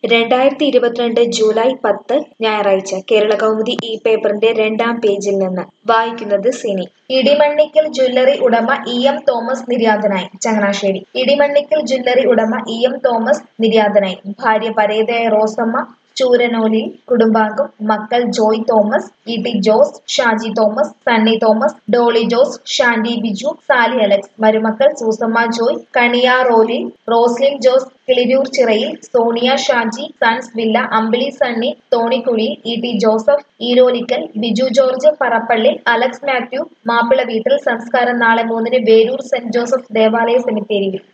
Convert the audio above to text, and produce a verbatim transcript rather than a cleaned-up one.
രണ്ടായിരത്തി ഇരുപത്തിരണ്ട് ജൂലൈ പത്ത് ഞായറാഴ്ച കേരളകൗമുദി ഈ പേപ്പറിന്റെ രണ്ടാം പേജിൽ നിന്ന് വായിക്കുന്നത് സിനി. ഇടിമണ്ണിക്കൽ ജ്വല്ലറി ഉടമ ഇ എം തോമസ് നിര്യാതനായി. ചങ്ങനാശ്ശേരി. ഇടിമണ്ണിക്കൽ ജ്വല്ലറി ഉടമ ഇ എം തോമസ് നിര്യാതനായി. ഭാര്യ പരേതയായ റോസമ്മ ചൂരനോലിൽ, കുടുംബാംഗം മക്കൾ ജോയ് തോമസ്, ഇ ടി ജോസ്, ഷാജി തോമസ്, സണ്ണി തോമസ്, ഡോളി ജോസ്, ഷാൻഡി ബിജു, സാലി അലക്സ്. മരുമക്കൾ Susamma Joy, Kaniyarolil, Roslin Jose, Kiliroor Chirayil, Sonia Shaji, sons villa, Ambili Sunny, Thonikuzhiyil, E T Joseph, Eerolickal, Biju George Parappallil, Alex Mathew Mappila വീട്ടിൽ. സംസ്കാരം നാളെ മൂന്നിന് വേരൂർ സെന്റ് ജോസഫ് ദേവാലയ സെമിത്തേരിയിൽ.